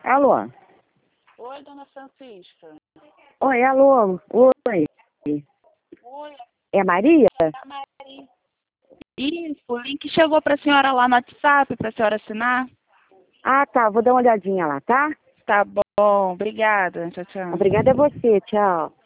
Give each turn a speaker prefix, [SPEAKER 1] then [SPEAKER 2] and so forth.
[SPEAKER 1] Alô?
[SPEAKER 2] Oi, dona Francisca.
[SPEAKER 1] Oi, alô? Oi.
[SPEAKER 2] Oi,
[SPEAKER 1] É Maria?
[SPEAKER 2] é a Maria. Isso, o link chegou para a senhora lá no WhatsApp, para a senhora assinar.
[SPEAKER 1] Ah, tá. Vou dar uma olhadinha lá, tá?
[SPEAKER 2] Tá bom, obrigada. Tchau, tchau.
[SPEAKER 1] Obrigada a você. Tchau.